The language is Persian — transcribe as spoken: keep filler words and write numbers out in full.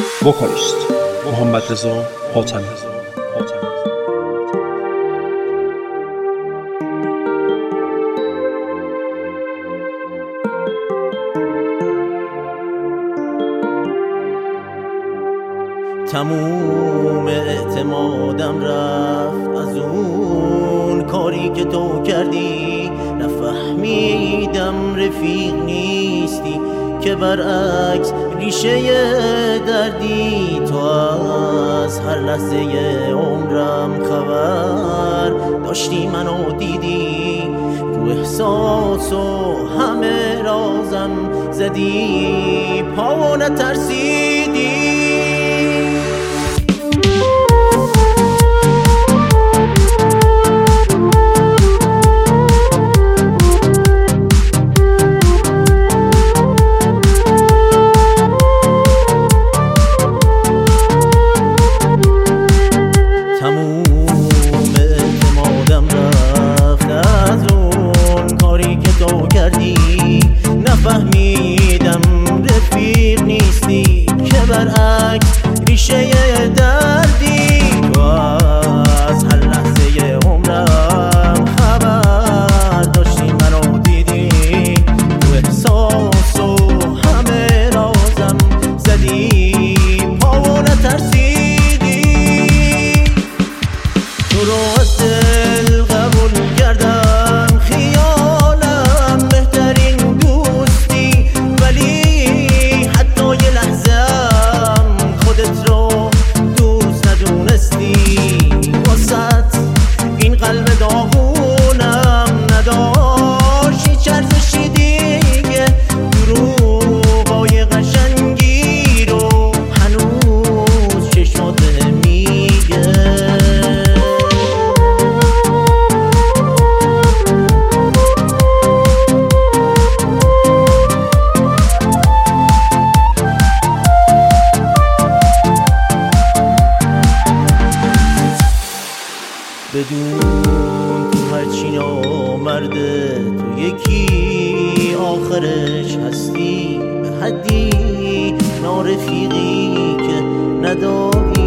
وکالیست محمد رضا حاتمی. تموم اعتمادم رفت از اون کاری که تو کردی، نفهمیدم رفیق نیستی که برعکس ریشه دردی. تو از هر لحظه عمرم خبر داشتی، منو دیدی، رو احساس و همه رازم زدی، پا نترسیدی. نفهمیدم رفیق نیستی که برعکس ریشه دردی. تو از هر لحظه عمرم خبر داشتی، منو دیدی، تو احساس و همه رازم زدی، پا نترسیدی. تو رو از دل قبول کردم، خیالم بهترین دوستی، ولی حتی یه لحظه‌ام خودت رو دوست ندونستی. واسط این قلب داغونم نداشت هیچ ارزشی دیگه، دروغای قشنگی رو هنوز چشمات میگه. بدون تو هرچی نامرده، تو یکی آخرش هستی، به حدی نارفیقی که نداری